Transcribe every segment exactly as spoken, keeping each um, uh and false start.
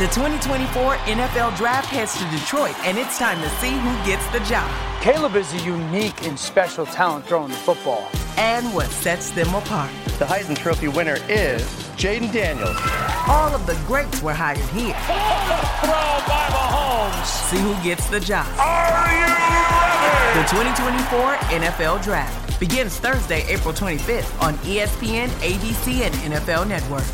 The twenty twenty-four N F L Draft heads to Detroit, and it's time to see who gets the job. Caleb is a unique and special talent throwing the football. And what sets them apart. The Heisman Trophy winner is Jaden Daniels. All of the greats were hired here. Throw by Mahomes. See who gets the job. Are you ready? The twenty twenty-four N F L Draft begins Thursday, April twenty-fifth on E S P N, A B C, and N F L Network.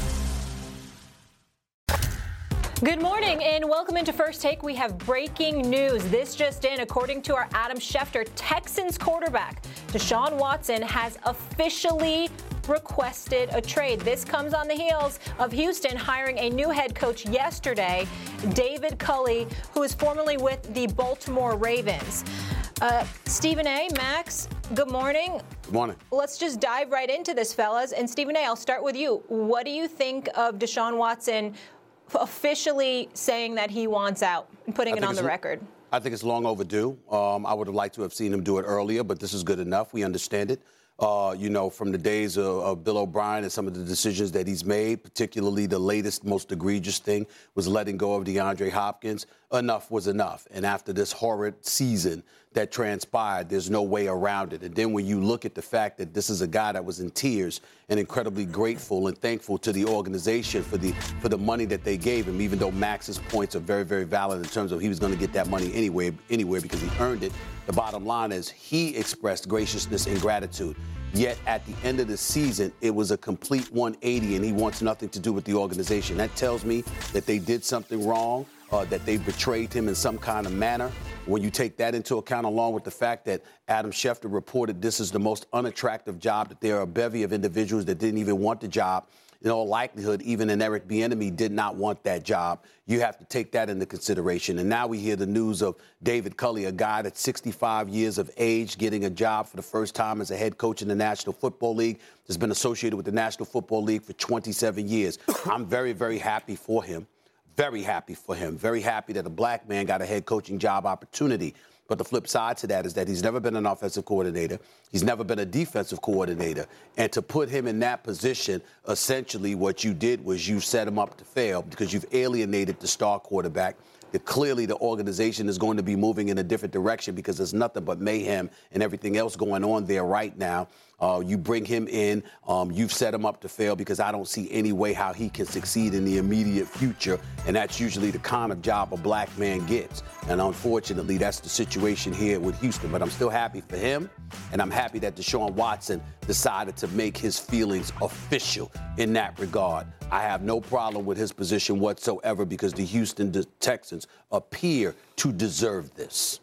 Good morning and welcome into First Take. We have breaking news. This just in, according to our Adam Schefter, Texans quarterback Deshaun Watson has officially requested a trade. This comes on the heels of Houston hiring a new head coach yesterday, David Culley, who is formerly with the Baltimore Ravens. Uh, Stephen A., Max, good morning. Good morning. Let's just dive right into this, fellas. And Stephen A., I'll start with you. What do you think of Deshaun Watson officially saying that he wants out and putting it on the record? I think it's long overdue. Um, I would have liked to have seen him do it earlier, but this is good enough. We understand it. Uh, you know, from the days of, of Bill O'Brien and some of the decisions that he's made, particularly the latest, most egregious thing was letting go of DeAndre Hopkins. Enough was enough. And after this horrid season that transpired, there's no way around it. And then when you look at the fact that this is a guy that was in tears and incredibly grateful and thankful to the organization for the for the money that they gave him, even though Max's points are very, very valid in terms of he was going to get that money anyway, anywhere because he earned it. The bottom line is he expressed graciousness and gratitude. Yet at the end of the season, it was a complete one eighty, and he wants nothing to do with the organization. That tells me that they did something wrong, uh, that they betrayed him in some kind of manner. When you take that into account, along with the fact that Adam Schefter reported this is the most unattractive job, that there are a bevy of individuals that didn't even want the job, in all likelihood, even an Eric Bieniemy did not want that job. You have to take that into consideration. And now we hear the news of David Culley, a guy that's sixty-five years of age, getting a job for the first time as a head coach in the National Football League. Has been associated with the National Football League for twenty-seven years. I'm very, very happy for him. Very happy for him. Very happy that a black man got a head coaching job opportunity. But the flip side to that is that he's never been an offensive coordinator. He's never been a defensive coordinator. And to put him in that position, essentially what you did was you set him up to fail because you've alienated the star quarterback. That clearly the organization is going to be moving in a different direction because there's nothing but mayhem and everything else going on there right now. Uh, you bring him in, um, you've set him up to fail because I don't see any way how he can succeed in the immediate future. And that's usually the kind of job a black man gets. And unfortunately, that's the situation here with Houston. But I'm still happy for him. And I'm happy that Deshaun Watson decided to make his feelings official in that regard. I have no problem with his position whatsoever because the Houston Texans appear to deserve this.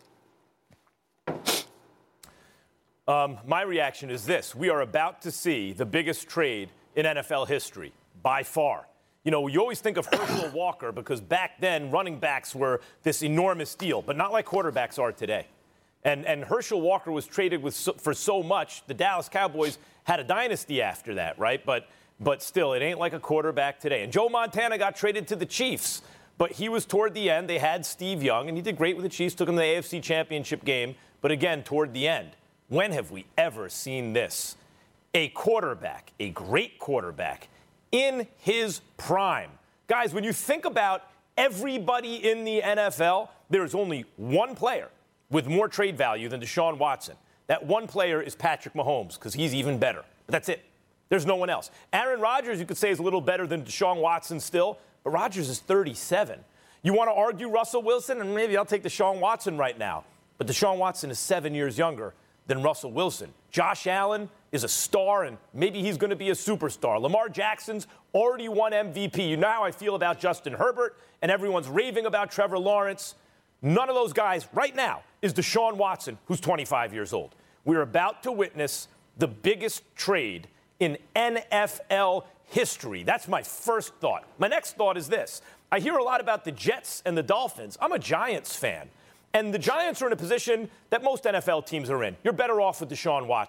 Um, my reaction is this. We are about to see the biggest trade in N F L history, by far. You know, you always think of Herschel Walker because back then running backs were this enormous deal, but not like quarterbacks are today. And, and Herschel Walker was traded with so, for so much, the Dallas Cowboys had a dynasty after that, right? But, but still, it ain't like a quarterback today. And Joe Montana got traded to the Chiefs, but he was toward the end. They had Steve Young, and he did great with the Chiefs, took him to the A F C Championship game, but again, toward the end. When have we ever seen this? A quarterback, a great quarterback, in his prime. Guys, when you think about everybody in the N F L, there's only one player with more trade value than Deshaun Watson. That one player is Patrick Mahomes, because he's even better. But that's it. There's no one else. Aaron Rodgers, you could say, is a little better than Deshaun Watson still, but Rodgers is thirty-seven. You want to argue Russell Wilson? And maybe I'll take Deshaun Watson right now. But Deshaun Watson is seven years younger than Russell Wilson. Josh Allen is a star, and maybe he's going to be a superstar. Lamar Jackson's already won M V P. You know how I feel about Justin Herbert, and everyone's raving about Trevor Lawrence. None of those guys right now is Deshaun Watson, who's twenty-five years old. We're about to witness the biggest trade in N F L history. That's my first thought. My next thought is this. I hear a lot about the Jets and the Dolphins. I'm a Giants fan. And the Giants are in a position that most N F L teams are in. You're better off with Deshaun Watson.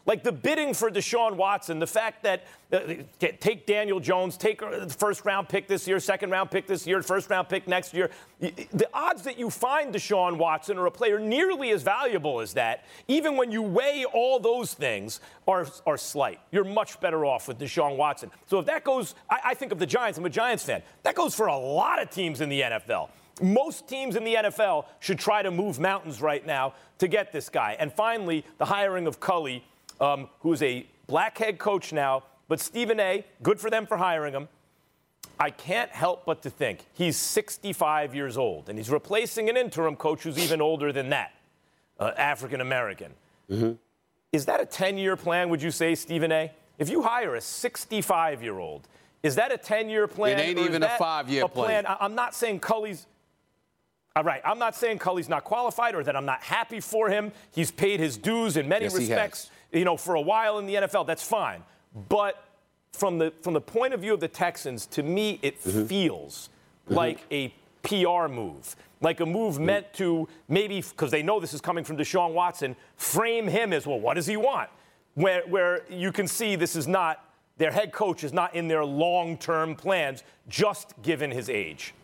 Like the bidding for Deshaun Watson, the fact that uh, take Daniel Jones, take the first round pick this year, second round pick this year, first round pick next year. The odds that you find Deshaun Watson or a player nearly as valuable as that, even when you weigh all those things, are, are slight. You're much better off with Deshaun Watson. So if that goes, I, I think of the Giants, I'm a Giants fan. That goes for a lot of teams in the N F L. Most teams in the N F L should try to move mountains right now to get this guy. And finally, the hiring of Culley, Um, who's a black head coach now, but Stephen A., good for them for hiring him. I can't help but to think he's sixty-five years old, and he's replacing an interim coach who's even older than that, uh, African-American. Mm-hmm. Is that a ten-year plan, would you say, Stephen A.? If you hire a sixty-five-year-old, is that a ten-year plan? It ain't even a five-year plan. plan. I'm not saying Culley's All right, I'm not saying Culley's not qualified or that I'm not happy for him. He's paid his dues in many yes, respects, you know, for a while in the N F L. That's fine. But from the from the point of view of the Texans, to me, it mm-hmm. feels mm-hmm. like a P R move, like a move mm-hmm. meant to maybe, because they know this is coming from Deshaun Watson, frame him as, well, what does he want? Where, where you can see this is not, their head coach is not in their long-term plans, just given his age.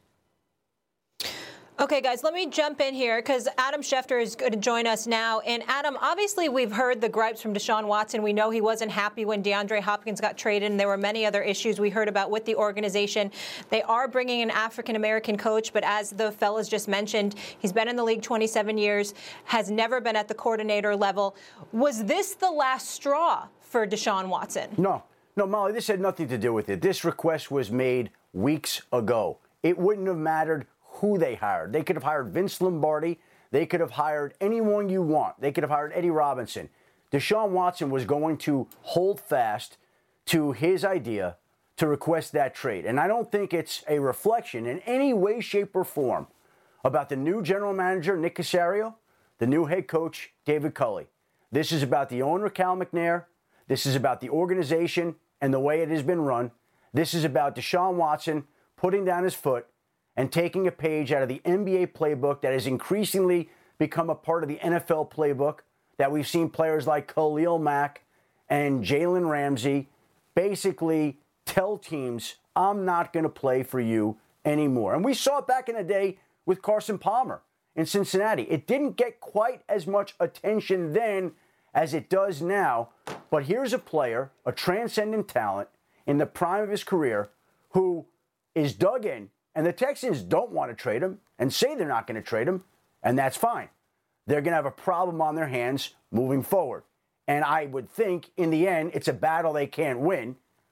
Okay, guys, let me jump in here because Adam Schefter is going to join us now. And, Adam, obviously we've heard the gripes from Deshaun Watson. We know he wasn't happy when DeAndre Hopkins got traded, and there were many other issues we heard about with the organization. They are bringing an African-American coach, but as the fellas just mentioned, he's been in the league twenty-seven years, has never been at the coordinator level. Was this the last straw for Deshaun Watson? No. No, Molly, this had nothing to do with it. This request was made weeks ago. It wouldn't have mattered who they hired. They could have hired Vince Lombardi. They could have hired anyone you want. They could have hired Eddie Robinson. Deshaun Watson was going to hold fast to his idea to request that trade. And I don't think it's a reflection in any way, shape, or form about the new general manager, Nick Caserio, the new head coach, David Culley. This is about the owner, Cal McNair. This is about the organization and the way it has been run. This is about Deshaun Watson putting down his foot and taking a page out of the N B A playbook that has increasingly become a part of the N F L playbook, that we've seen players like Khalil Mack and Jalen Ramsey basically tell teams, I'm not going to play for you anymore. And we saw it back in the day with Carson Palmer in Cincinnati. It didn't get quite as much attention then as it does now, but here's a player, a transcendent talent in the prime of his career who is dug in. And the Texans don't want to trade him and say they're not going to trade him, and that's fine. They're going to have a problem on their hands moving forward. And I would think, in the end, it's a battle they can't win.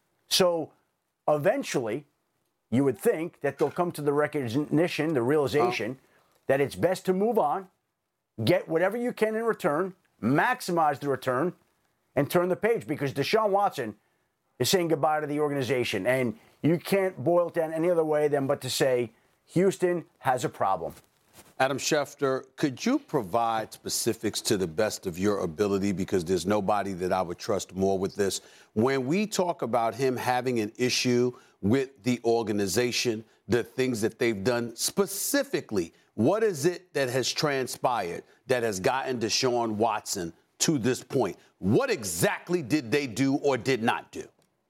So eventually, you would think that they'll come to the recognition, the realization, oh. that it's best to move on, get whatever you can in return, maximize the return, and turn the page. Because Deshaun Watson is saying goodbye to the organization. And you can't boil it down any other way than but to say Houston has a problem. Adam Schefter, could you provide specifics to the best of your ability, because there's nobody that I would trust more with this? When we talk about him having an issue with the organization, the things that they've done specifically, what is it that has transpired that has gotten Deshaun Watson to this point? What exactly did they do or did not do?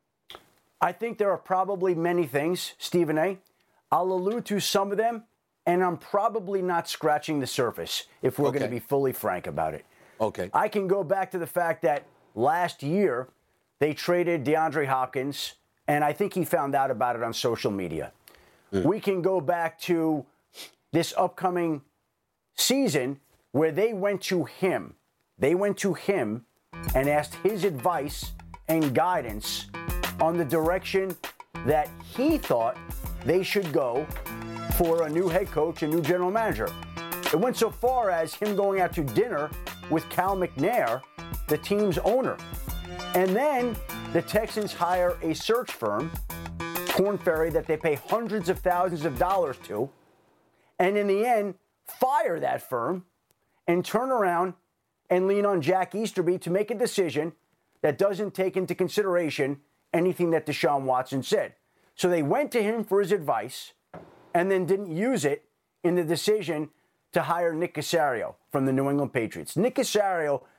I think there are probably many things, Stephen A. I'll allude to some of them, and I'm probably not scratching the surface if we're okay. going to be fully frank about it. Okay. I can go back to the fact that last year they traded DeAndre Hopkins, and I think he found out about it on social media. Mm. We can go back to this upcoming season where they went to him. They went to him and asked his advice and guidance on the direction that he thought they should go for a new head coach, a new general manager. It went so far as him going out to dinner with Cal McNair, the team's owner. And then the Texans hire a search firm, Korn Ferry, that they pay hundreds of thousands of dollars to, and in the end, fire that firm and turn around and lean on Jack Easterby to make a decision that doesn't take into consideration anything that Deshaun Watson said. So they went to him for his advice and then didn't use it in the decision to hire Nick Caserio from the New England Patriots. Nick Caserio,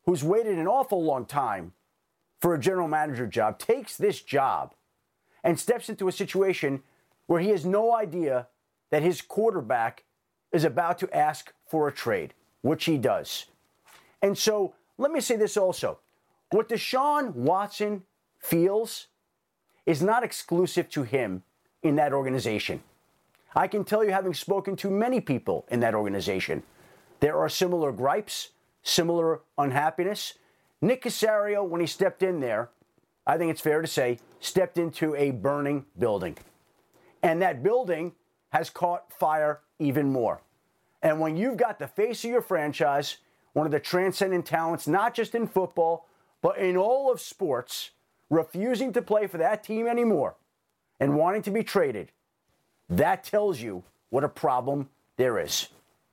who's waited an awful long time for a general manager job, takes this job and steps into a situation where he has no idea that his quarterback is about to ask for a trade, which he does. And so let me say this also. What Deshaun Watson feels is not exclusive to him in that organization. I can tell you, having spoken to many people in that organization, there are similar gripes, similar unhappiness. Nick Caserio, when he stepped in there, I think it's fair to say, stepped into a burning building. And that building has caught fire even more. And when you've got the face of your franchise, one of the transcendent talents, not just in football, but in all of sports, refusing to play for that team anymore and wanting to be traded, that tells you what a problem there is.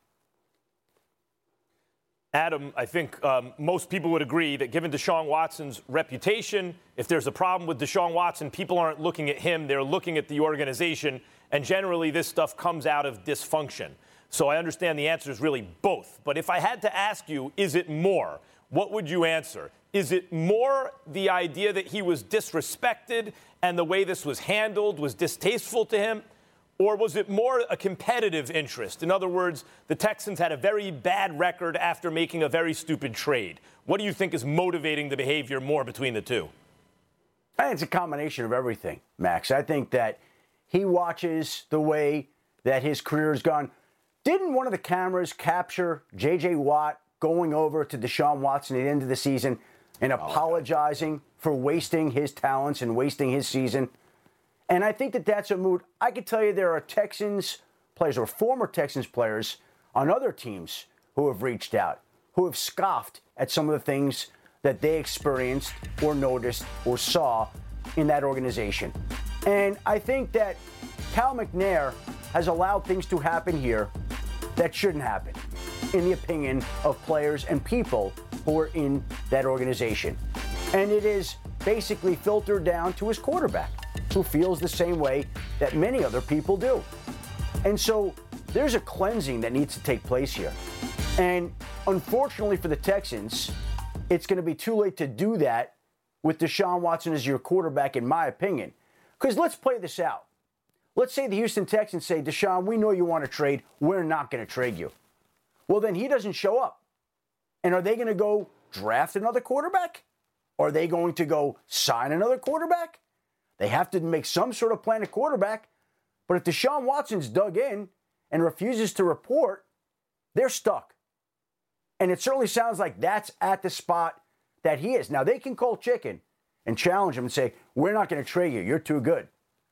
Adam, I think um, most people would agree that given Deshaun Watson's reputation, if there's a problem with Deshaun Watson, people aren't looking at him, they're looking at the organization, and generally this stuff comes out of dysfunction. So I understand the answer is really both. But if I had to ask you, is it more? What would you answer? Is it more the idea that he was disrespected and the way this was handled was distasteful to him? Or was it more a competitive interest? In other words, the Texans had a very bad record after making a very stupid trade. What do you think is motivating the behavior more between the two? I think it's a combination of everything, Max. I think that he watches the way that his career has gone. Didn't one of the cameras capture J J. Watt going over to Deshaun Watson at the end of the season and apologizing for wasting his talents and wasting his season? And I think that that's a mood. I can tell you there are Texans players or former Texans players on other teams who have reached out, who have scoffed at some of the things that they experienced or noticed or saw in that organization. And I think that Cal McNair has allowed things to happen here that shouldn't happen, in the opinion of players and people who are in that organization. And it is basically filtered down to his quarterback, who feels the same way that many other people do. And so there's a cleansing that needs to take place here. And unfortunately for the Texans, it's going to be too late to do that with Deshaun Watson as your quarterback, in my opinion. Because let's play this out. Let's say the Houston Texans say, Deshaun, we know you want to trade. We're not going to trade you. Well, then he doesn't show up. And are they going to go draft another quarterback? Are they going to go sign another quarterback? They have to make some sort of plan at quarterback. But if Deshaun Watson's dug in and refuses to report, they're stuck. And it certainly sounds like that's at the spot that he is. Now, they can call chicken and challenge him and say, we're not going to trade you. You're too good.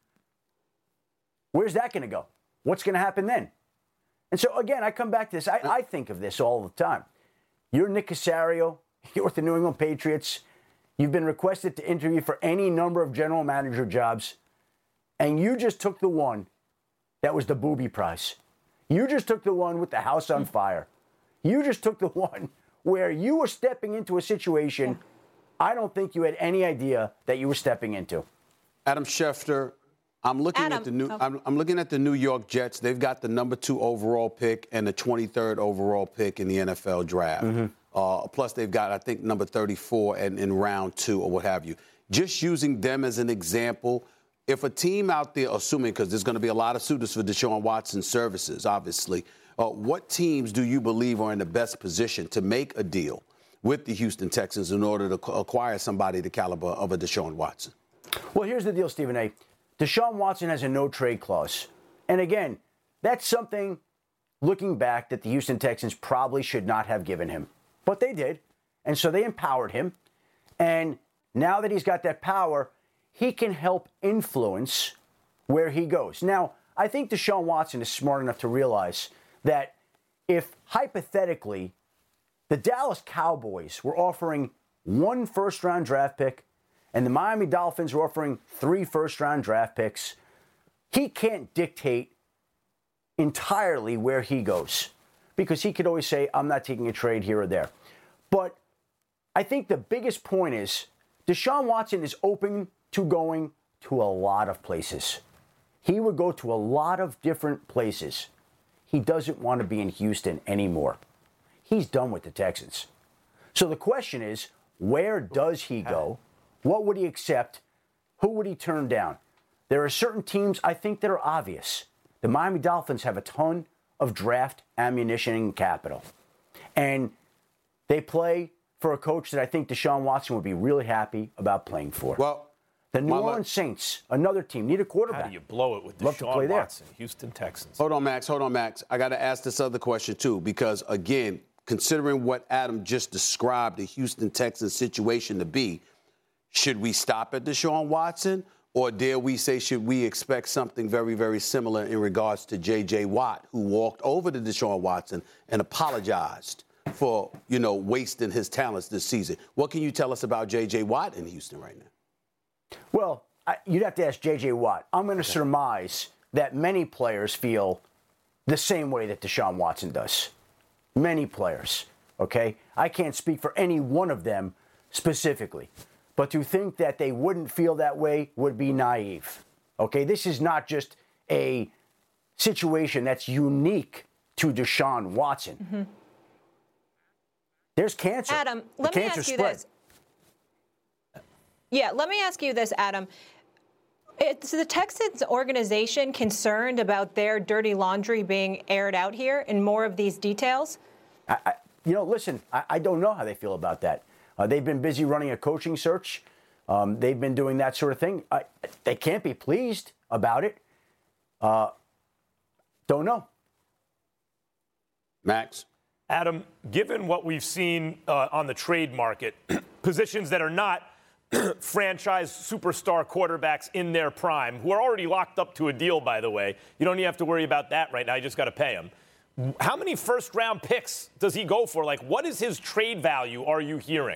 Where's that going to go? What's going to happen then? And so, again, I come back to this. I, I think of this all the time. You're Nick Caserio. You're with the New England Patriots. You've been requested to interview for any number of general manager jobs, and you just took the one that was the booby prize. You just took the one with the house on fire. You just took the one where you were stepping into a situation I don't think you had any idea that you were stepping into. Adam Schefter, I'm looking Adam, at the new. oh. I'm, I'm looking at the New York Jets. They've got the number two overall pick and the twenty-third overall pick in the N F L draft. Mm-hmm. Uh, plus, they've got, I think, number thirty-four in, in round two or what have you. Just using them as an example, if a team out there, assuming, because there's going to be a lot of suitors for Deshaun Watson's services, obviously, uh, what teams do you believe are in the best position to make a deal with the Houston Texans in order to acquire somebody the caliber of a Deshaun Watson? Well, here's the deal, Stephen A. Deshaun Watson has a no-trade clause. And again, that's something, looking back, that the Houston Texans probably should not have given him. But they did. And so they empowered him. And now that he's got that power, he can help influence where he goes. Now, I think Deshaun Watson is smart enough to realize that if, hypothetically, the Dallas Cowboys were offering one first-round draft pick and the Miami Dolphins were offering three first-round draft picks, he can't dictate entirely where he goes, because he could always say, I'm not taking a trade here or there. But I think the biggest point is Deshaun Watson is open to going to a lot of places. He would go to a lot of different places. He doesn't want to be in Houston anymore. He's done with the Texans. So the question is, where does he go? What would he accept? Who would he turn down? There are certain teams I think that are obvious. The Miami Dolphins have a ton of draft ammunition and capital. And they play for a coach that I think Deshaun Watson would be really happy about playing for. Well, the New Mama, Orleans Saints, another team, need a quarterback. How do you blow it with Love to Deshaun play there. Watson, Houston Texans? Hold on, Max. Hold on, Max. I got to ask this other question, too, because, again, considering what Adam just described the Houston Texans situation to be, should we stop at Deshaun Watson, or dare we say should we expect something very, very similar in regards to J J. Watt, who walked over to Deshaun Watson and apologized for, you know, wasting his talents this season? What can you tell us about J J. Watt in Houston right now? Well, I, you'd have to ask J J. Watt. I'm going to okay. surmise that many players feel the same way that Deshaun Watson does. Many players, okay? I can't speak for any one of them specifically. But to think that they wouldn't feel that way would be naive, okay? This is not just a situation that's unique to Deshaun Watson. Mm-hmm. There's cancer. Adam, let the me ask you spread. this. Yeah, let me ask you this, Adam. Is the Texans organization concerned about their dirty laundry being aired out here in more of these details? I, I, you know, listen, I, I don't know how they feel about that. Uh, they've been busy running a coaching search. Um, they've been doing that sort of thing. I, they can't be pleased about it. Uh, don't know. Max? Adam, given what we've seen uh, on the trade market, positions that are not franchise superstar quarterbacks in their prime, who are already locked up to a deal, by the way. You don't even have to worry about that right now. You just got to pay them. How many first-round picks does he go for? Like, what is his trade value, are you hearing?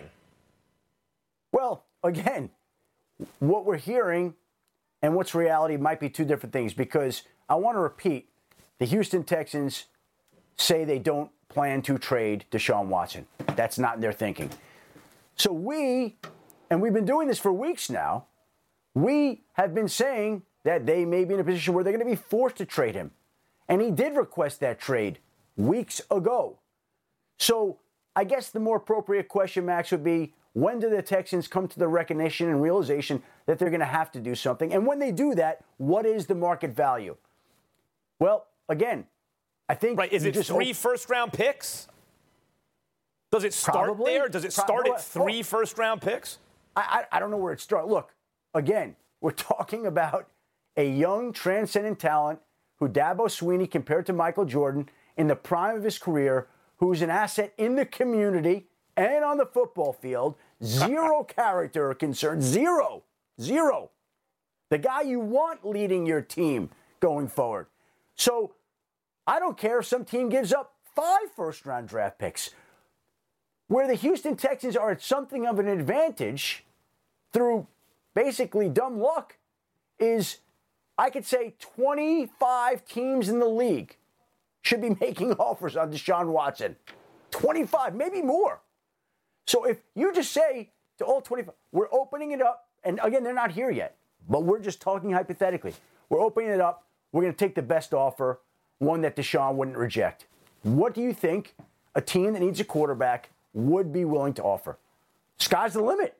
Well, again, what we're hearing and what's reality might be two different things, because I want to repeat, the Houston Texans say they don't plan to trade Deshaun Watson. That's not in their thinking. So we... and we've been doing this for weeks now, we have been saying that they may be in a position where they're going to be forced to trade him. And he did request that trade weeks ago. So I guess the more appropriate question, Max, would be, when do the Texans come to the recognition and realization that they're going to have to do something? And when they do that, what is the market value? Well, again, I think... Right, is it just three op- first-round picks? Does it start Probably. there? Does it start Probably. at three Oh. first-round picks? I, I, I don't know where it starts. Look, again, we're talking about a young, transcendent talent who Dabo Swinney compared to Michael Jordan in the prime of his career, who's an asset in the community and on the football field. Zero character concern. Zero. Zero. The guy you want leading your team going forward. So I don't care if some team gives up five first-round draft picks. Where the Houston Texans are at something of an advantage through basically dumb luck is, I could say twenty-five teams in the league should be making offers on Deshaun Watson. twenty-five, maybe more. So if you just say to all twenty-five, we're opening it up, and again, they're not here yet, but we're just talking hypothetically. We're opening it up. We're going to take the best offer, one that Deshaun wouldn't reject. What do you think a team that needs a quarterback would be willing to offer? Sky's the limit.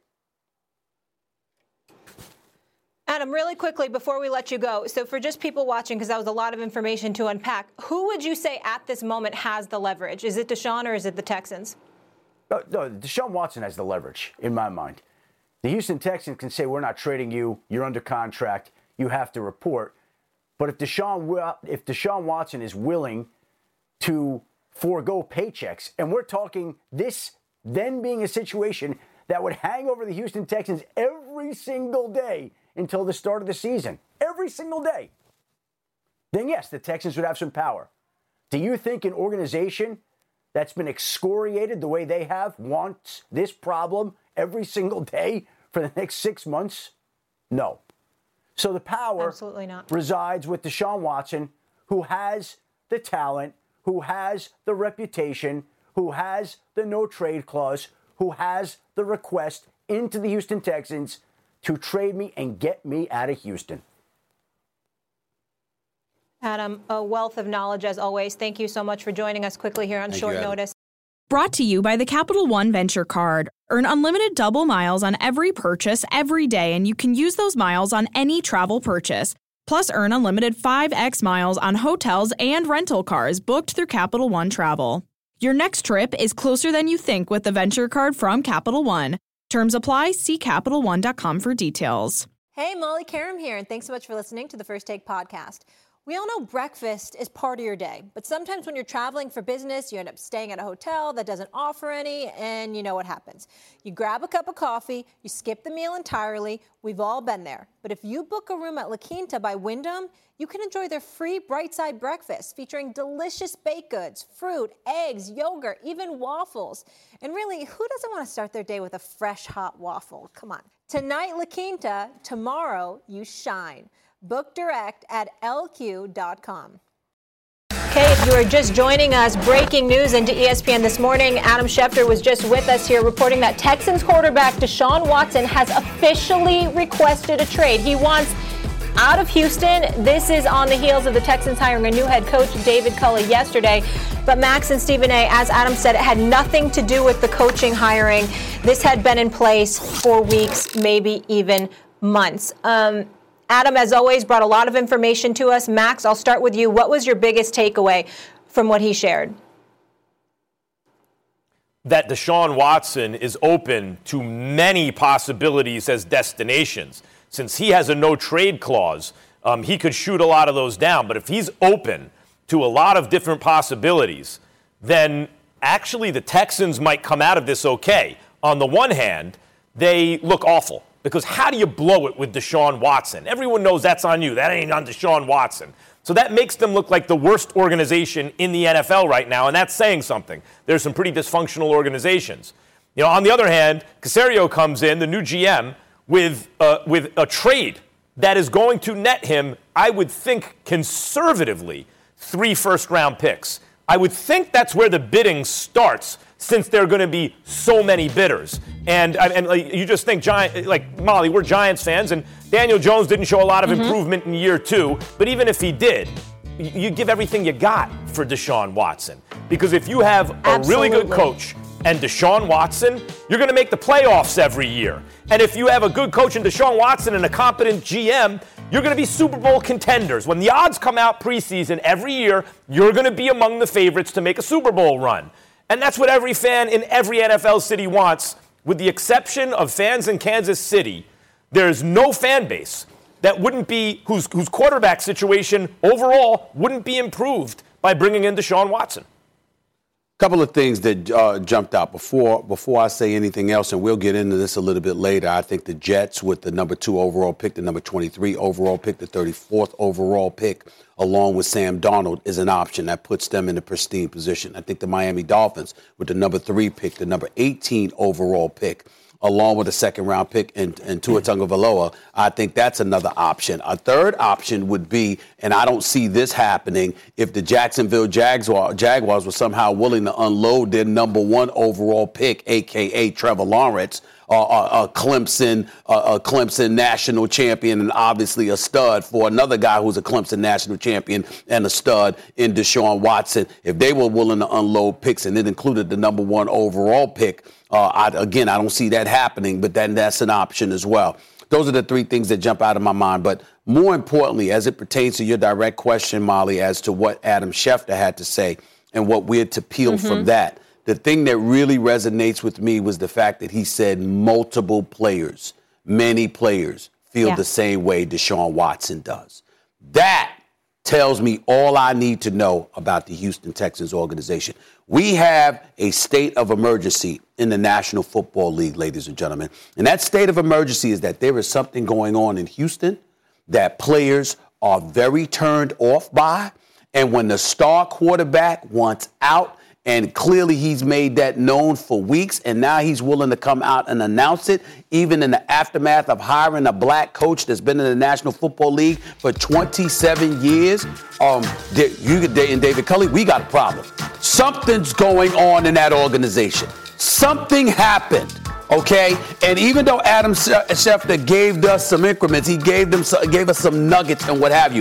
Adam, really quickly before we let you go, so for just people watching, because that was a lot of information to unpack, who would you say at this moment has the leverage? Is it Deshaun or is it the Texans? No, no, Deshaun Watson has the leverage, in my mind. The Houston Texans can say, we're not trading you, you're under contract, you have to report. But if Deshaun, if Deshaun Watson is willing to forego paychecks, and we're talking this then being a situation that would hang over the Houston Texans every single day until the start of the season, every single day, then yes, the Texans would have some power. Do you think an organization that's been excoriated the way they have wants this problem every single day for the next six months? No. So the power Absolutely not. resides with Deshaun Watson, who has the talent, who has the reputation, who has the no trade clause, who has the request into the Houston Texans to trade me and get me out of Houston. Adam, a wealth of knowledge as always. Thank you so much for joining us quickly here on Thank short you, Adam. notice. Brought to you by the Capital One Venture Card. Earn unlimited double miles on every purchase every day, and you can use those miles on any travel purchase. Plus, earn unlimited five x miles on hotels and rental cars booked through Capital One Travel. Your next trip is closer than you think with the Venture Card from Capital One. Terms apply. See Capital One dot com for details. Hey, Molly Karam here, and thanks so much for listening to the First Take podcast. We all know breakfast is part of your day, but sometimes when you're traveling for business, you end up staying at a hotel that doesn't offer any, and you know what happens. You grab a cup of coffee, you skip the meal entirely. We've all been there. But if you book a room at La Quinta by Wyndham, you can enjoy their free Bright Side breakfast featuring delicious baked goods, fruit, eggs, yogurt, even waffles. And really, who doesn't want to start their day with a fresh, hot waffle? Come on. Tonight, La Quinta. Tomorrow, you shine. Book direct at L Q dot com. Okay, if you are just joining us, breaking news into E S P N this morning. Adam Schefter was just with us here reporting that Texans quarterback Deshaun Watson has officially requested a trade. He wants out of Houston. This is on the heels of the Texans hiring a new head coach, David Culley, yesterday. But Max and Stephen A., as Adam said, it had nothing to do with the coaching hiring. This had been in place for weeks, maybe even months. Um, Adam, as always, brought a lot of information to us. Max, I'll start with you. What was your biggest takeaway from what he shared? That Deshaun Watson is open to many possibilities as destinations. Since he has a no-trade clause, um, he could shoot a lot of those down. But if he's open to a lot of different possibilities, then actually the Texans might come out of this okay. On the one hand, they look awful. Because how do you blow it with Deshaun Watson? Everyone knows that's on you. That ain't on Deshaun Watson. So that makes them look like the worst organization in the N F L right now, and that's saying something. There's some pretty dysfunctional organizations. You know, on the other hand, Caserio comes in, the new G M, with uh, with a trade that is going to net him, I would think, conservatively, three first-round picks. I would think that's where the bidding starts, since there are going to be so many bidders. And, and like, you just think, Giant, like, Molly, we're Giants fans, and Daniel Jones didn't show a lot of mm-hmm. improvement in year two, but even if he did, you, you give everything you got for Deshaun Watson. Because if you have a Absolutely. really good coach and Deshaun Watson, you're going to make the playoffs every year. And if you have a good coach in Deshaun Watson and a competent G M, you're going to be Super Bowl contenders. When the odds come out preseason every year, you're going to be among the favorites to make a Super Bowl run. And that's what every fan in every N F L city wants, with the exception of fans in Kansas City. There's no fan base that wouldn't be, whose, whose quarterback situation overall wouldn't be improved by bringing in Deshaun Watson. A couple of things that uh, jumped out before before I say anything else, and we'll get into this a little bit later. I think the Jets, with the number two overall pick, the number twenty-three overall pick, the thirty-fourth overall pick, along with Sam Darnold, is an option that puts them in a pristine position. I think the Miami Dolphins, with the number three pick, the number eighteen overall pick, along with a second-round pick and, and Tua Tagovailoa, I think that's another option. A third option would be, and I don't see this happening, if the Jacksonville Jaguars, Jaguars were somehow willing to unload their number one overall pick, a k a. Trevor Lawrence, uh, a, a Clemson, uh, a Clemson national champion, and obviously a stud, for another guy who's a Clemson national champion and a stud in Deshaun Watson. If they were willing to unload picks, and it included the number one overall pick, Uh, I, again, I don't see that happening, but then that's an option as well. Those are the three things that jump out of my mind. But more importantly, as it pertains to your direct question, Molly, as to what Adam Schefter had to say and what we're to peel mm-hmm. from that, the thing that really resonates with me was the fact that he said multiple players, many players, feel yeah. the same way Deshaun Watson does. That tells me all I need to know about the Houston Texans organization. We have a state of emergency in the National Football League, ladies and gentlemen. And that state of emergency is that there is something going on in Houston that players are very turned off by. And when the star quarterback wants out, and clearly he's made that known for weeks, and now he's willing to come out and announce it, even in the aftermath of hiring a black coach that's been in the National Football League for twenty-seven years. Um, you and David Culley, we got a problem. Something's going on in that organization. Something happened, okay? And even though Adam Schefter gave us some increments, he gave them gave us some nuggets and what have you,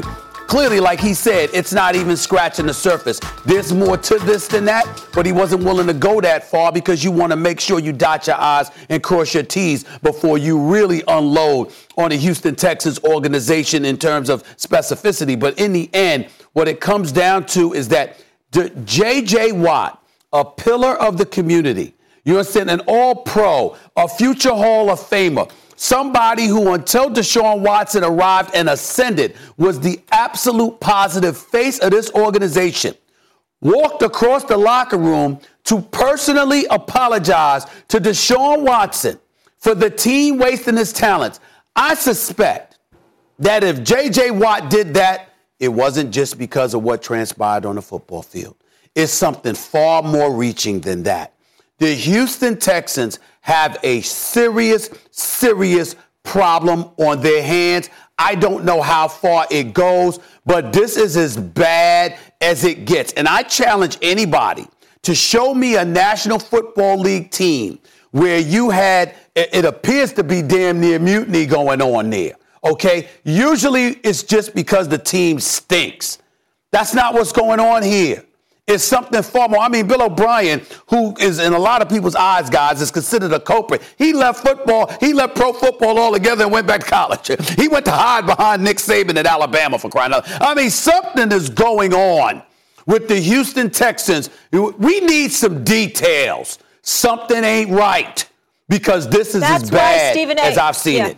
clearly, like he said, it's not even scratching the surface. There's more to this than that, but he wasn't willing to go that far because you want to make sure you dot your I's and cross your T's before you really unload on the Houston Texans organization in terms of specificity. But in the end, what it comes down to is that J J. Watt, a pillar of the community, you're saying an all-pro, a future Hall of Famer, somebody who, until Deshaun Watson arrived and ascended, was the absolute positive face of this organization, walked across the locker room to personally apologize to Deshaun Watson for the team wasting his talents. I suspect that if J J. Watt did that, it wasn't just because of what transpired on the football field. It's something far more reaching than that. The Houston Texans have a serious, serious problem on their hands. I don't know how far it goes, but this is as bad as it gets. And I challenge anybody to show me a National Football League team where you had, it appears to be damn near mutiny going on there, okay? Usually it's just because the team stinks. That's not what's going on here. It's something far more. I mean, Bill O'Brien, who is in a lot of people's eyes, guys, is considered a culprit. He left football. He left pro football altogether and went back to college. He went to hide behind Nick Saban at Alabama, for crying out loud. I mean, something is going on with the Houston Texans. We need some details. Something ain't right because this is That's as bad why, as I've seen yeah. it.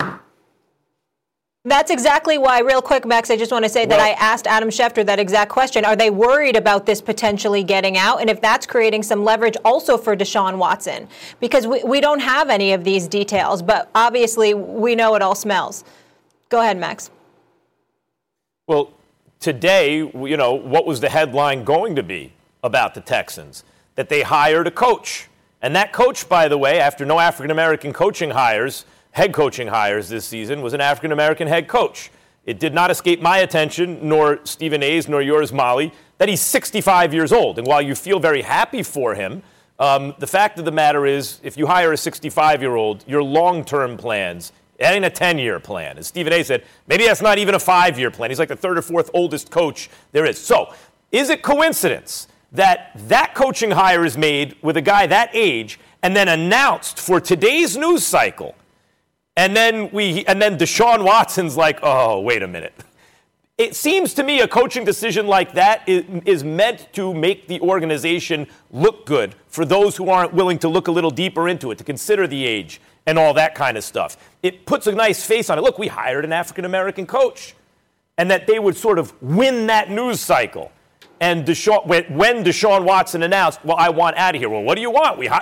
That's exactly why, real quick, Max, I just want to say that well, I asked Adam Schefter that exact question. Are they worried about this potentially getting out? And if that's creating some leverage also for Deshaun Watson? Because we, we don't have any of these details, but obviously we know it all smells. Go ahead, Max. Well, today, you know, what was the headline going to be about the Texans? That they hired a coach. And that coach, by the way, after no African-American coaching hires, head coaching hires this season, was an African-American head coach. It did not escape my attention, nor Stephen A's, nor yours, Molly, that he's sixty-five years old. And while you feel very happy for him, um, the fact of the matter is, if you hire a sixty-five-year-old, your long-term plans, it ain't a ten-year plan. As Stephen A said, maybe that's not even a five-year plan. He's like the third or fourth oldest coach there is. So, is it coincidence that that coaching hire is made with a guy that age and then announced for today's news cycle? And then we, and then Deshaun Watson's like, oh, wait a minute. It seems to me a coaching decision like that is, is meant to make the organization look good for those who aren't willing to look a little deeper into it, to consider the age and all that kind of stuff. It puts a nice face on it. Look, we hired an African-American coach. And that they would sort of win that news cycle. And Deshaun, when Deshaun Watson announced, well, I want out of here. Well, what do you want? We hi-.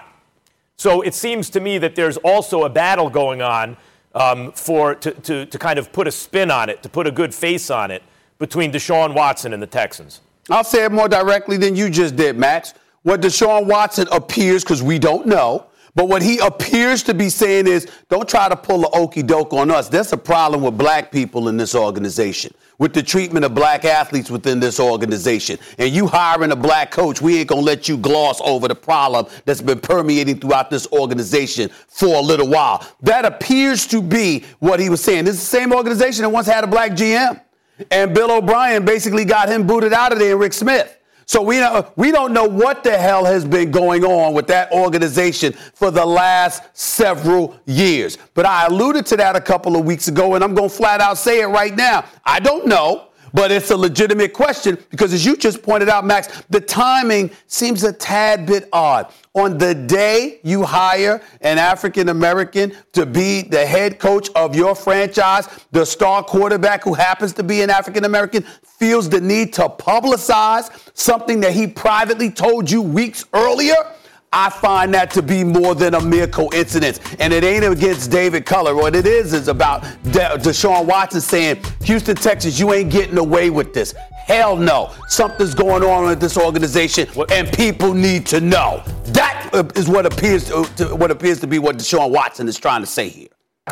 So it seems to me that there's also a battle going on um, for to, to, to kind of put a spin on it, to put a good face on it between Deshaun Watson and the Texans. I'll say it more directly than you just did, Max. What Deshaun Watson appears, because we don't know, but what he appears to be saying is, don't try to pull the okie doke on us. There's a problem with black people in this organization, with the treatment of black athletes within this organization. And you hiring a black coach, we ain't going to let you gloss over the problem that's been permeating throughout this organization for a little while. That appears to be what he was saying. This is the same organization that once had a black G M. And Bill O'Brien basically got him booted out of there, and Rick Smith. So we don't, we don't know what the hell has been going on with that organization for the last several years. But I alluded to that a couple of weeks ago, and I'm going to flat out say it right now. I don't know, but it's a legitimate question because, as you just pointed out, Max, the timing seems a tad bit odd. On the day you hire an African-American to be the head coach of your franchise, the star quarterback who happens to be an African-American feels the need to publicize something that he privately told you weeks earlier, I find that to be more than a mere coincidence. And it ain't against David Culler. What it is is about De- Deshaun Watson saying, Houston, Texas, you ain't getting away with this. Hell no. Something's going on with this organization, what? And people need to know. That is what appears to, to what appears to be what Deshaun Watson is trying to say here.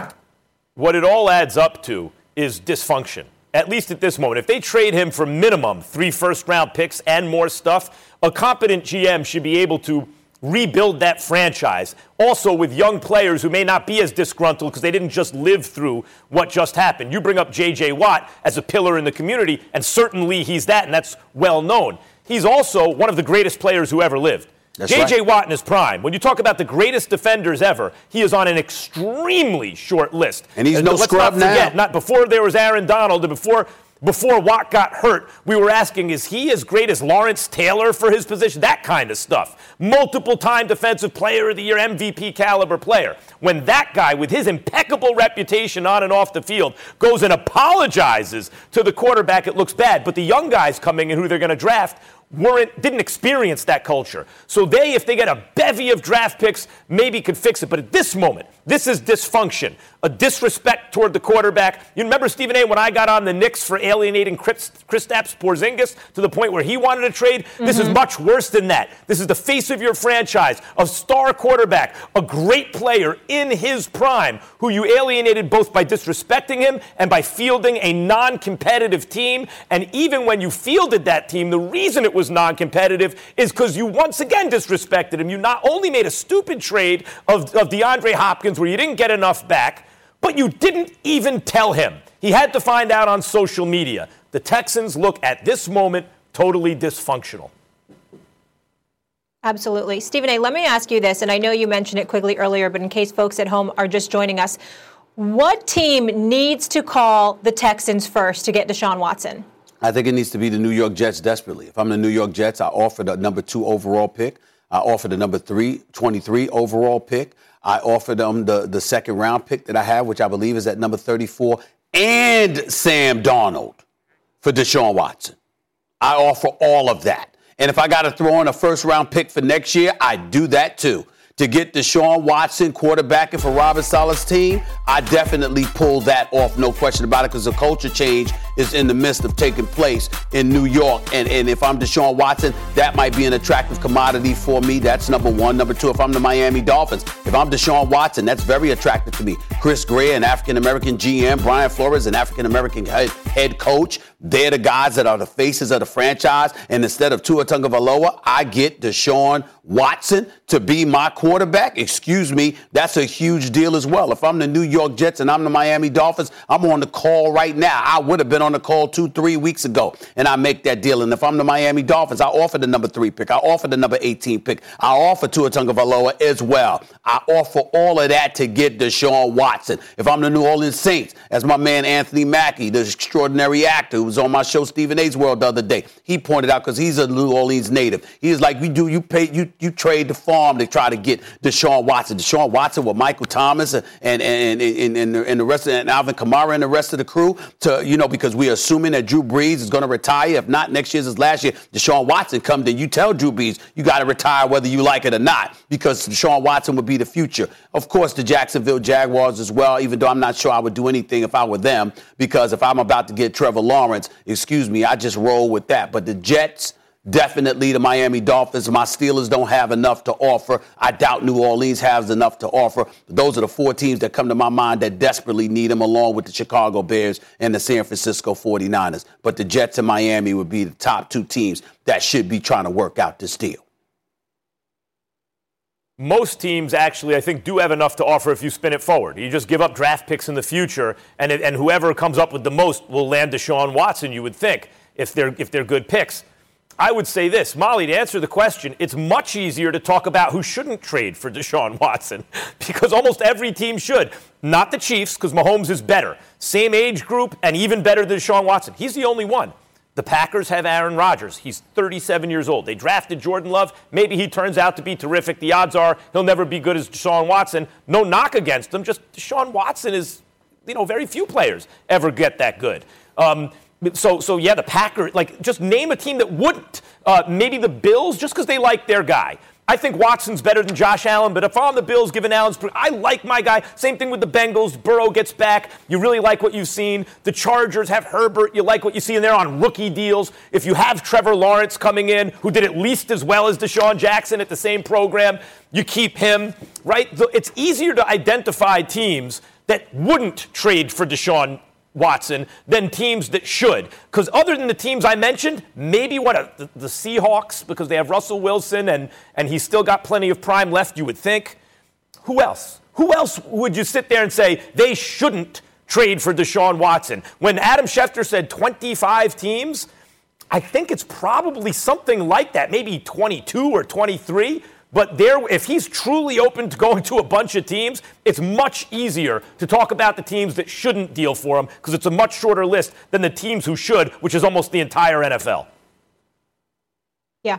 What it all adds up to is dysfunction, at least at this moment. If they trade him for minimum three first-round picks and more stuff, a competent G M should be able to rebuild that franchise. Also with young players who may not be as disgruntled because they didn't just live through what just happened. You bring up J J. Watt as a pillar in the community, and certainly he's that, and that's well known. He's also one of the greatest players who ever lived. J J. Right. Watt in his prime. When you talk about the greatest defenders ever, he is on an extremely short list. And he's and no let's scrub not forget, now. Not before there was Aaron Donald, and before before Watt got hurt, we were asking, is he as great as Lawrence Taylor for his position? That kind of stuff. Multiple-time Defensive Player of the Year, M V P caliber player. When that guy, with his impeccable reputation on and off the field, goes and apologizes to the quarterback, it looks bad. But the young guys coming in who they're going to draft weren't didn't experience that culture. So they, if they get a bevy of draft picks, maybe could fix it. But at this moment, this is dysfunction, a disrespect toward the quarterback. You remember, Stephen A., when I got on the Knicks for alienating Kristaps Porzingis to the point where he wanted to trade? Mm-hmm. This is much worse than that. This is the face of your franchise, a star quarterback, a great player in his prime who you alienated both by disrespecting him and by fielding a non-competitive team. And even when you fielded that team, the reason it was non-competitive is because you once again disrespected him. You not only made a stupid trade of, of DeAndre Hopkins where you didn't get enough back, but you didn't even tell him. He had to find out on social media. The Texans look at this moment totally dysfunctional. Absolutely. Stephen A., let me ask you this, and I know you mentioned it quickly earlier, but in case folks at home are just joining us, what team needs to call the Texans first to get Deshaun Watson? I think it needs to be the New York Jets desperately. If I'm the New York Jets, I offer the number two overall pick. I offer the number three, twenty-three overall pick. I offer them the, the second round pick that I have, which I believe is at number thirty-four, and Sam Darnold for Deshaun Watson. I offer all of that. And if I got to throw in a first round pick for next year, I do that too. To get Deshaun Watson quarterbacking for Robert Saleh's team, I definitely pull that off, no question about it, because the culture change is in the midst of taking place in New York. And, and if I'm Deshaun Watson, that might be an attractive commodity for me. That's number one. Number two, if I'm the Miami Dolphins, if I'm Deshaun Watson, that's very attractive to me. Chris Gray, an African-American G M, Brian Flores, an African-American head, head coach. They're the guys that are the faces of the franchise. And instead of Tua Tagovailoa, I get Deshaun Watson to be my quarterback. Excuse me, that's a huge deal as well. If I'm the New York Jets and I'm the Miami Dolphins, I'm on the call right now. I would have been on the call two, three weeks ago, and I make that deal. And if I'm the Miami Dolphins, I offer the number three pick. I offer the number eighteen pick. I offer Tua Tagovailoa as well. I offer all of that to get Deshaun Watson. If I'm the New Orleans Saints, as my man Anthony Mackie, the extraordinary actor who was on my show Stephen A's World the other day, he pointed out, because he's a New Orleans native, he's like, we do, you pay, you you trade the farm to try to get Deshaun Watson. Deshaun Watson with Michael Thomas and and and, and, and, and the rest of and Alvin Kamara and the rest of the crew, to, you know, because we're assuming that Drew Brees is going to retire. If not next year's is last year, Deshaun Watson comes in. You tell Drew Brees you got to retire whether you like it or not, because Deshaun Watson would be the future. Of course, the Jacksonville Jaguars as well, even though I'm not sure I would do anything if I were them, because if I'm about to get Trevor Lawrence, excuse me, I just roll with that. But the Jets, definitely the Miami Dolphins. My Steelers don't have enough to offer. I doubt New Orleans has enough to offer. Those are the four teams that come to my mind that desperately need them, along with the Chicago Bears and the San Francisco forty-niners. But the Jets and Miami would be the top two teams that should be trying to work out this deal. Most teams actually, I think, do have enough to offer if you spin it forward. You just give up draft picks in the future, and it, and whoever comes up with the most will land Deshaun Watson, you would think, if they're if they're good picks. I would say this, Molly, to answer the question, it's much easier to talk about who shouldn't trade for Deshaun Watson, because almost every team should. Not the Chiefs, because Mahomes is better. Same age group and even better than Deshaun Watson. He's the only one. The Packers have Aaron Rodgers. He's thirty-seven years old. They drafted Jordan Love. Maybe he turns out to be terrific. The odds are he'll never be good as Deshaun Watson. No knock against him. Just Deshaun Watson is, you know, very few players ever get that good. Um, So, so yeah, the Packers, like, just name a team that wouldn't. Uh, maybe the Bills, just because they like their guy. I think Watson's better than Josh Allen, but if I'm the Bills, given Allen's, I like my guy. Same thing with the Bengals. Burrow gets back. You really like what you've seen. The Chargers have Herbert. You like what you see, and they're on rookie deals. If you have Trevor Lawrence coming in, who did at least as well as Deshaun Jackson at the same program, you keep him, right? It's easier to identify teams that wouldn't trade for Deshaun Watson than teams that should. Because other than the teams I mentioned, maybe what a, the, the Seahawks, because they have Russell Wilson and, and he's still got plenty of prime left, you would think. Who else? Who else would you sit there and say they shouldn't trade for Deshaun Watson? When Adam Schefter said twenty-five teams, I think it's probably something like that, maybe twenty-two or twenty-three. But there, if he's truly open to going to a bunch of teams, it's much easier to talk about the teams that shouldn't deal for him because it's a much shorter list than the teams who should, which is almost the entire N F L. Yeah.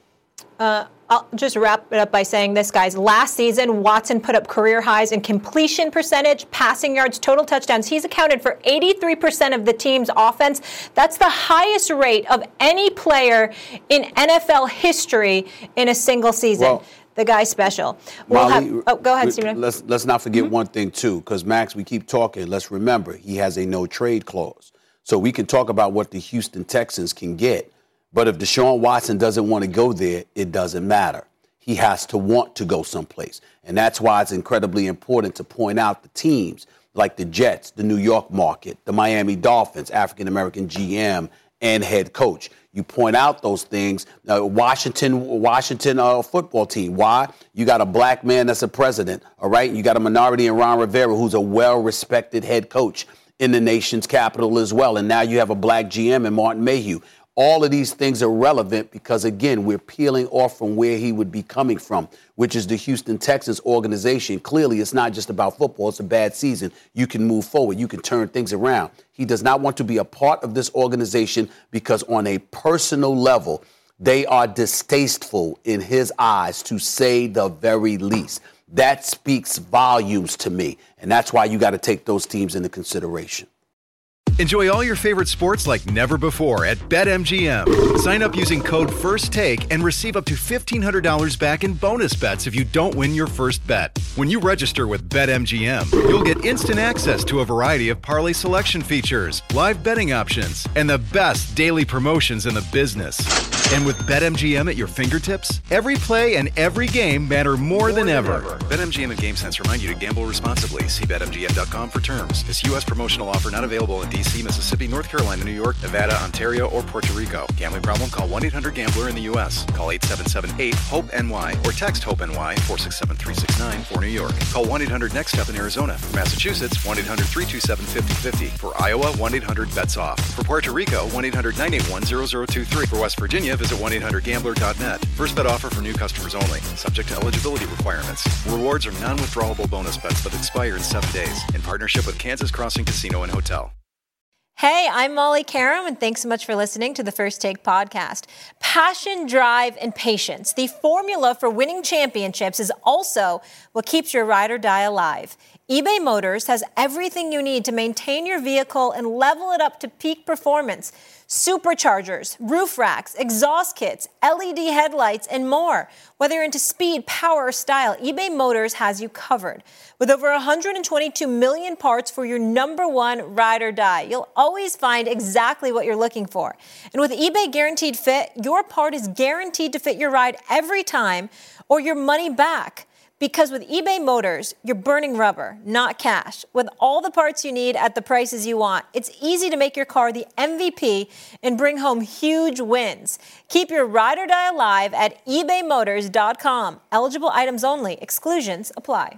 Uh, I'll just wrap it up by saying this, guys. Last season, Watson put up career highs in completion percentage, passing yards, total touchdowns. He's accounted for eighty-three percent of the team's offense. That's the highest rate of any player in N F L history in a single season. Well, the guy's special. We'll Molly, have, oh, go ahead, Stephen. Let's, let's not forget mm-hmm. one thing, too, because, Max, we keep talking. Let's remember, he has a no-trade clause. So we can talk about what the Houston Texans can get. But if Deshaun Watson doesn't want to go there, it doesn't matter. He has to want to go someplace. And that's why it's incredibly important to point out the teams like the Jets, the New York market, the Miami Dolphins, African-American G M and head coach. You point out those things. Uh, Washington, Washington uh, football team. Why? You got a black man that's a president, all right? You got a minority in Ron Rivera, who's a well-respected head coach in the nation's capital as well. And now you have a black G M in Martin Mayhew. All of these things are relevant because, again, we're peeling off from where he would be coming from, which is the Houston Texans organization. Clearly, it's not just about football. It's a bad season. You can move forward. You can turn things around. He does not want to be a part of this organization because on a personal level, they are distasteful in his eyes, to say the very least. That speaks volumes to me, and that's why you got to take those teams into consideration. Enjoy all your favorite sports like never before at BetMGM. Sign up using code FIRSTTAKE and receive up to fifteen hundred dollars back in bonus bets if you don't win your first bet. When you register with BetMGM, you'll get instant access to a variety of parlay selection features, live betting options, and the best daily promotions in the business. And with BetMGM at your fingertips, every play and every game matter more, more than, than ever. ever. BetMGM and GameSense remind you to gamble responsibly. See Bet M G M dot com for terms. This U S promotional offer not available in D C, Mississippi, North Carolina, New York, Nevada, Ontario, or Puerto Rico. Gambling problem? Call one eight hundred gambler in the U S. Call eight seven seven eight hope N Y or text HOPE-NY four six seven three six nine for New York. Call one eight hundred next step in Arizona. For Massachusetts, one eight hundred three two seven five zero five zero. For Iowa, one eight hundred bets off. For Puerto Rico, one eight hundred nine eight one zero zero two three. For West Virginia, visit one eight hundred gambler dot net. First bet offer for new customers only. Subject to eligibility requirements. Rewards are non-withdrawable bonus bets that expire in seven days. In partnership with Kansas Crossing Casino and Hotel. Hey, I'm Molly Karam, and thanks so much for listening to the First Take podcast. Passion, drive, and patience. The formula for winning championships is also what keeps your ride or die alive. eBay Motors has everything you need to maintain your vehicle and level it up to peak performance. Superchargers, roof racks, exhaust kits, L E D headlights, and more. Whether you're into speed, power, or style, eBay Motors has you covered. With over one hundred twenty-two million parts for your number one ride or die, you'll always find exactly what you're looking for. And with eBay Guaranteed Fit, your part is guaranteed to fit your ride every time or your money back. Because with eBay Motors, you're burning rubber, not cash. With all the parts you need at the prices you want, it's easy to make your car the M V P and bring home huge wins. Keep your ride or die alive at ebay motors dot com. Eligible items only. Exclusions apply.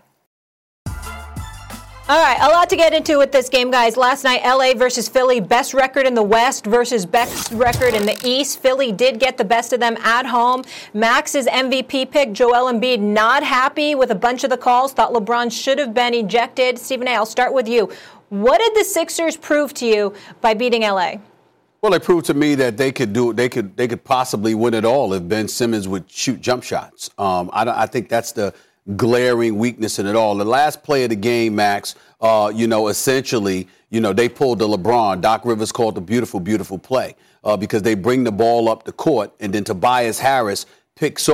All right, a lot to get into with this game, guys. Last night, L A versus Philly, best record in the West versus best record in the East. Philly did get the best of them at home. Max's M V P pick, Joel Embiid, not happy with a bunch of the calls, thought LeBron should have been ejected. Stephen A., I'll start with you. What did the Sixers prove to you by beating L A? Well, they proved to me that they could do, they could, they could possibly win it all if Ben Simmons would shoot jump shots. Um, I, I think that's the glaring weakness in it all. The last play of the game, Max, uh, you know, essentially, you know, they pulled the LeBron. Doc Rivers called the beautiful, beautiful play uh, because they bring the ball up the court and then Tobias Harris picks off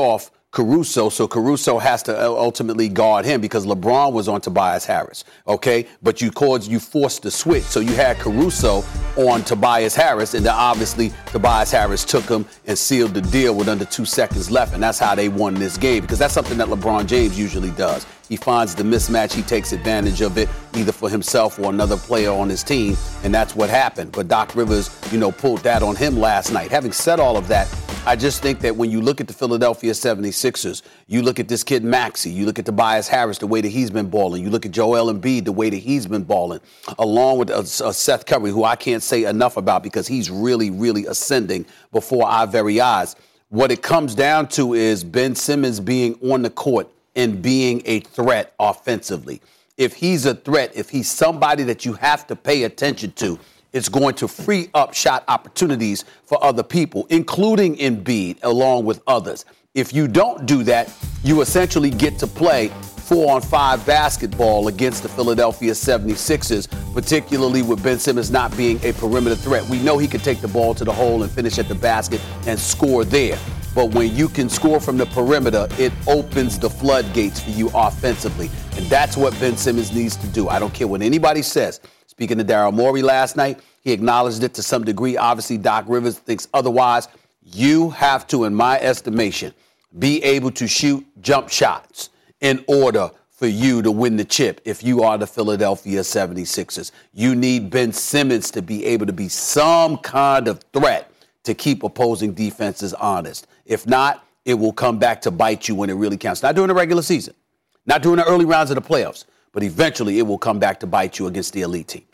Caruso, so Caruso has to ultimately guard him because LeBron was on Tobias Harris, okay? But you caused, you forced the switch, so you had Caruso on Tobias Harris, and then obviously Tobias Harris took him and sealed the deal with under two seconds left, and that's how they won this game because that's something that LeBron James usually does. He finds the mismatch, he takes advantage of it, either for himself or another player on his team, and that's what happened. But Doc Rivers, you know, pulled that on him last night. Having said all of that, I just think that when you look at the Philadelphia seventy-sixers, you look at this kid Maxey, you look at Tobias Harris, the way that he's been balling, you look at Joel Embiid, the way that he's been balling, along with uh, uh, Seth Curry, who I can't say enough about because he's really, really ascending before our very eyes. What it comes down to is Ben Simmons being on the court and being a threat offensively. If he's a threat, if he's somebody that you have to pay attention to, it's going to free up shot opportunities for other people, including Embiid, along with others. If you don't do that, you essentially get to play four-on-five basketball against the Philadelphia seventy-sixers, particularly with Ben Simmons not being a perimeter threat. We know he can take the ball to the hole and finish at the basket and score there. But when you can score from the perimeter, it opens the floodgates for you offensively. And that's what Ben Simmons needs to do. I don't care what anybody says. Speaking to Daryl Morey last night, he acknowledged it to some degree. Obviously, Doc Rivers thinks otherwise. You have to, in my estimation, be able to shoot jump shots in order for you to win the chip if you are the Philadelphia seventy-sixers. You need Ben Simmons to be able to be some kind of threat to keep opposing defenses honest. If not, it will come back to bite you when it really counts. Not during the regular season, not during the early rounds of the playoffs, but eventually it will come back to bite you against the elite teams.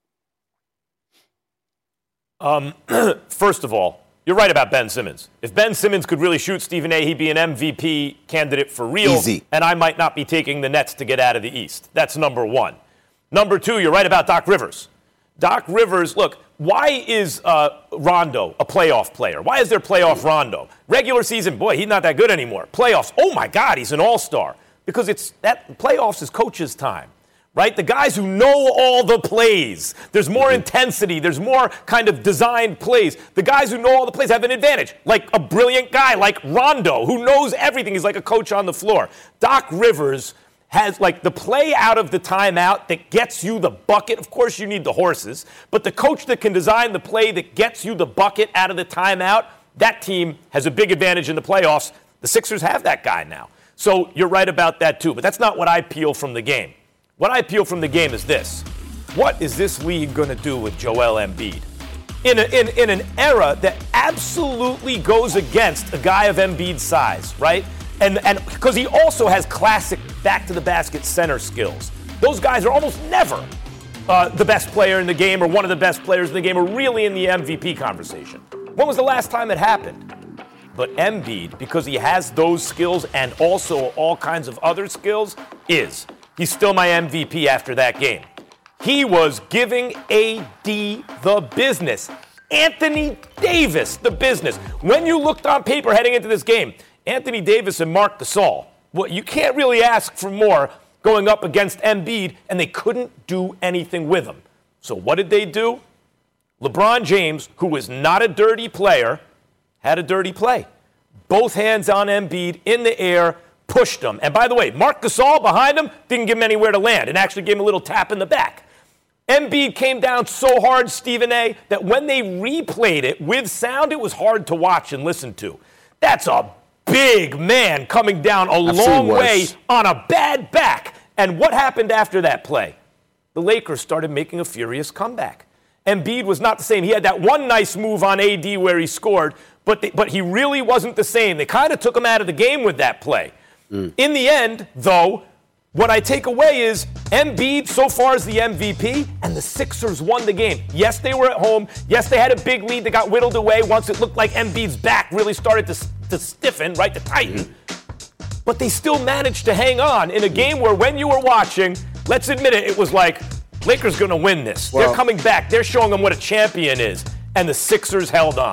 Um, first of all, you're right about Ben Simmons. If Ben Simmons could really shoot Stephen A., he'd be an M V P candidate for real. Easy. And I might not be taking the Nets to get out of the East. That's number one. Number two, you're right about Doc Rivers. Doc Rivers, look, why is uh, Rondo a playoff player? Why is there playoff Rondo? Regular season, boy, he's not that good anymore. Playoffs, oh my God, he's an all-star. Because it's that playoffs is coach's time, right? The guys who know all the plays. There's more mm-hmm. intensity. There's more kind of designed plays. The guys who know all the plays have an advantage, like a brilliant guy like Rondo, who knows everything. He's like a coach on the floor. Doc Rivers has like the play out of the timeout that gets you the bucket. Of course, you need the horses, but the coach that can design the play that gets you the bucket out of the timeout, that team has a big advantage in the playoffs. The Sixers have that guy now. So you're right about that too, but that's not what I peel from the game. What I peel from the game is this. What is this league going to do with Joel Embiid? In, a, in, in an era that absolutely goes against a guy of Embiid's size, right? And and because he also has classic back-to-the-basket center skills. Those guys are almost never uh, the best player in the game or one of the best players in the game or really in the M V P conversation. When was the last time it happened? But Embiid, because he has those skills and also all kinds of other skills, is. He's still my M V P after that game. He was giving A D the business. Anthony Davis the business. When you looked on paper heading into this game, Anthony Davis and Marc Gasol, well, you can't really ask for more going up against Embiid, and they couldn't do anything with him. So what did they do? LeBron James, who is not a dirty player, had a dirty play. Both hands on Embiid in the air, pushed him. And by the way, Marc Gasol behind him didn't give him anywhere to land and actually gave him a little tap in the back. Embiid came down so hard, Stephen A., that when they replayed it with sound, it was hard to watch and listen to. That's a big man coming down a I've long way on a bad back. And what happened after that play? The Lakers started making a furious comeback. Embiid was not the same. He had that one nice move on A D where he scored, but they, but he really wasn't the same. They kind of took him out of the game with that play. Mm. In the end, though, what I take away is Embiid so far is the M V P, and the Sixers won the game. Yes, they were at home. Yes, they had a big lead that got whittled away once it looked like Embiid's back really started to, to stiffen, right, to tighten. Mm. But they still managed to hang on in a game where when you were watching, let's admit it, it was like, Lakers going to win this. Well, they're coming back. They're showing them what a champion is. And the Sixers held on.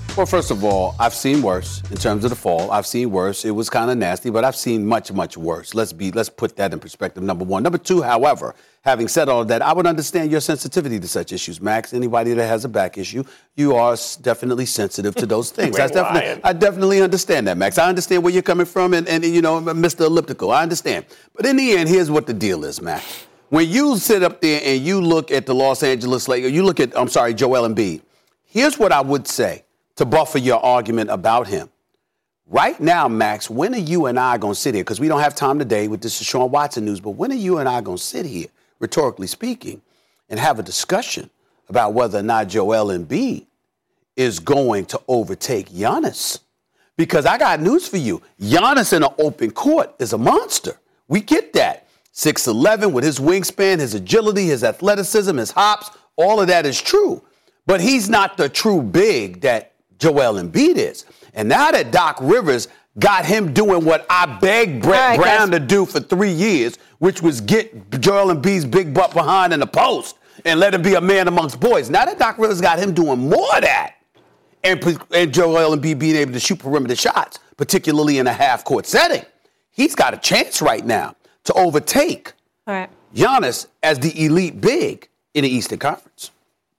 Well, first of all, I've seen worse in terms of the fall. I've seen worse. It was kind of nasty, but I've seen much, much worse. Let's be, let's put that in perspective, number one. Number two, however, having said all of that, I would understand your sensitivity to such issues, Max. Anybody that has a back issue, you are definitely sensitive to those things. Wait, That's definitely, I definitely understand that, Max. I understand where you're coming from, and, and you know, Mister Elliptical, I understand. But in the end, here's what the deal is, Max. When you sit up there and you look at the Los Angeles Lakers, you look at, I'm sorry, Joel Embiid, here's what I would say to buffer your argument about him. Right now, Max, when are you and I going to sit here? Because we don't have time today with this Deshaun Watson news, but when are you and I going to sit here, rhetorically speaking, and have a discussion about whether or not Joel Embiid is going to overtake Giannis? Because I got news for you. Giannis in an open court is a monster. We get that. six eleven with his wingspan, his agility, his athleticism, his hops, all of that is true. But he's not the true big that Joel Embiid is. And now that Doc Rivers got him doing what I begged Brett right, Brown guys. to do for three years, which was get Joel Embiid's big butt behind in the post and let him be a man amongst boys. Now that Doc Rivers got him doing more of that, and, and Joel Embiid being able to shoot perimeter shots, particularly in a half-court setting, he's got a chance right now to overtake All right. Giannis as the elite big in the Eastern Conference.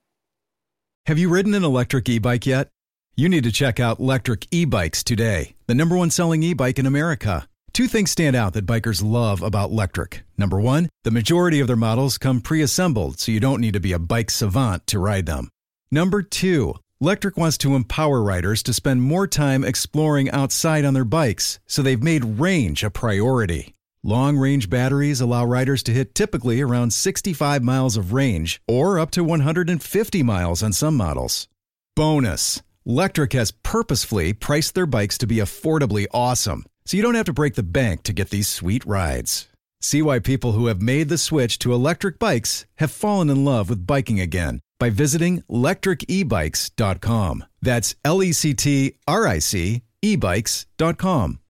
Have you ridden an electric e-bike yet? You need to check out Lectric E-Bikes today, the number one selling e-bike in America. Two things stand out that bikers love about Lectric. Number one, the majority of their models come pre-assembled, so you don't need to be a bike savant to ride them. Number two, Lectric wants to empower riders to spend more time exploring outside on their bikes, so they've made range a priority. Long-range batteries allow riders to hit typically around sixty-five miles of range, or up to one hundred fifty miles on some models. Bonus! Lectric has purposefully priced their bikes to be affordably awesome, so you don't have to break the bank to get these sweet rides. See why people who have made the switch to electric bikes have fallen in love with biking again by visiting lectric e bikes dot com. That's L E C T R I C e bikes dot com.